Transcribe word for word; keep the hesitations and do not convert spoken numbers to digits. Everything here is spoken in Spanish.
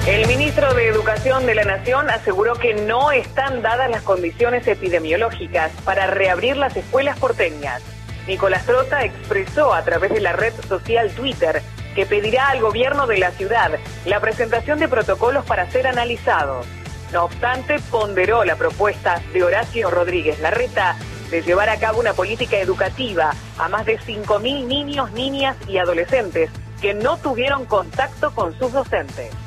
El ministro de Educación de la Nación aseguró que no están dadas las condiciones epidemiológicas para reabrir las escuelas porteñas. Nicolás Trota expresó a través de la red social Twitter que pedirá al gobierno de la ciudad la presentación de protocolos para ser analizados. No obstante, ponderó la propuesta de Horacio Rodríguez Larreta de llevar a cabo una política educativa a más de cinco mil niños, niñas y adolescentes que no tuvieron contacto con sus docentes.